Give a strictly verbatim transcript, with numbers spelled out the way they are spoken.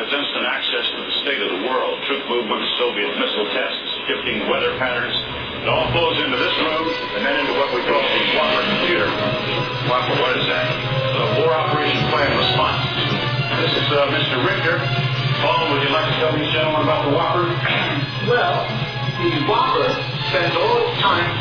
represents an access to the state of the world, troop movements, Soviet missile tests, shifting weather patterns. It all flows into this room and then into what we call the Whopper computer. Whopper, what is that? The War Operation Plan Response. This is uh, Mister Richter. Paul, would you like to tell these gentlemen about the Whopper? Well, the Whopper spends all its time